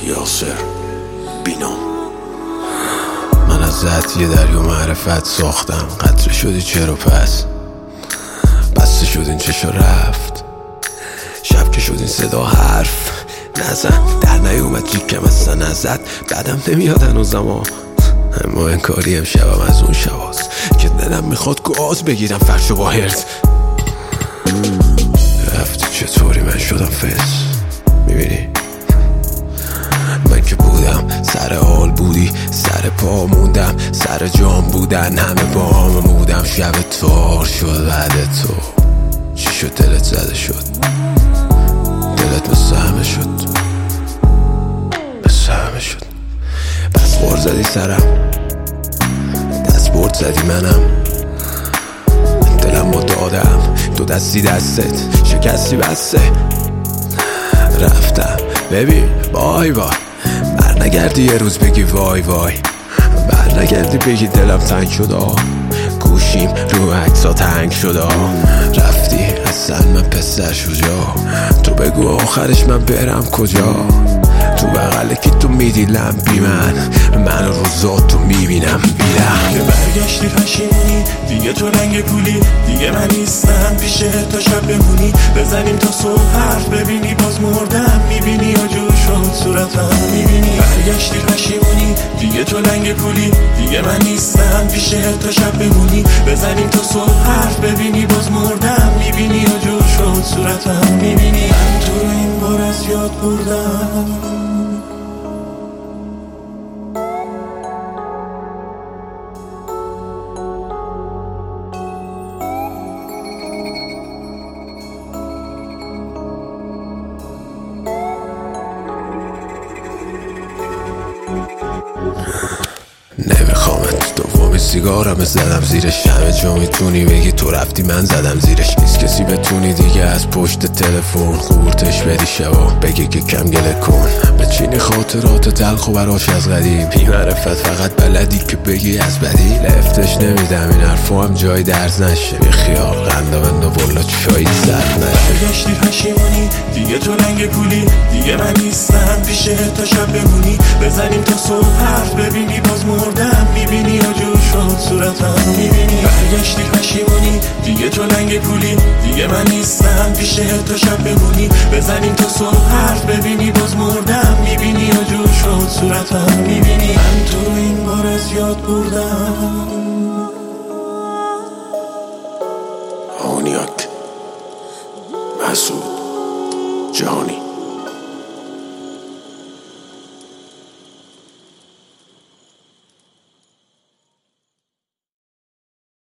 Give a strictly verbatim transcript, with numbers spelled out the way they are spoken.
یاسر بینام. من از ذات یه دریا معرفت ساختم، قطره شدی چرا پس بسته شد این چشا رفت، شب که شد این صدا حرف نزن، در نیومد جیکم اصلا نزد، بعدم نمیاد هنوزم ها، اما انکاری امشبم از اون شباست که دلم میخواد گاز بگیرم فرشو با هرز. رفتی چطوری من شدم فس، میبینی من که بودم سر حال بودی، سر پا موندم، سر جام بودن همه با هم بودم، شب تار شد بعد تو چی شد دلت زده شد، دلت مثل همه شد مثل همه شد، بس خور زدی سرم دست برد زدی منم، دلم با دادم دو دستی دستت شکستی بسته، رفتم ببین بای بای، بر نگردی یه روز بگی وای وای، بر نگردی بگی دلم تنگ شد آه، گوشیم رو عکسا تنگ شد آه، رفتی اصلا من پسر شجاع، تو بگو آخرش من برم کجا، تو بغل که تو میدیلم بی من، من روزات تو میبینم بیرم، که برگشتی پشیمونی دیگه تو رنگ پولی، دیگه من نیستم پیشه تا شب بمونی، بزنیم تا صبح حرف ببینی باز مردم میبینی و جور شد صورتم میبینی، برگشتی پشیمونی دیگه تو رنگ پولی، دیگه من نیستم پیشه تا شب بمونی، بزنیم تا صبح حرف ببینی باز مردم میبینی و جور شد صورتم میبینی، من تو رو این بار از یاد بردم. نمیخوامت دومی سیگارم زدم زیرش، همه جا میتونی بگی تو رفتی من زدم زیرش، نیست کسی بتونی دیگه از پشت تلفن قورتش بدی شبا بگی که کم گله کن، بچینی خاطرات تلخ و براش از قدیم، بی معرفت فقط بلدی که بگی از بدی، لفتش نمیدم این حرفو هم جای درز نشه، بی خیال قنده بنده والا چایی سرد نشه، برگشتی پشیمونی دیگه تو رنگ پولی، دیگه من نیستم پیشه تا شب بمونی، بزنیم تا صبح حرف ببینی باز مردم میبینی و جور شد صورتم میبینی، برگشتی پشیمونی دیگه تو رنگ پولی، دیگه من نیستم پیشه تا شب بمونی، بزنیم تا صبح حرف ببینی باز مردم میبینی و جور شد صورتم میبینی، من تو رو این بار از یاد بردم. آنیاک مسعود جهانی.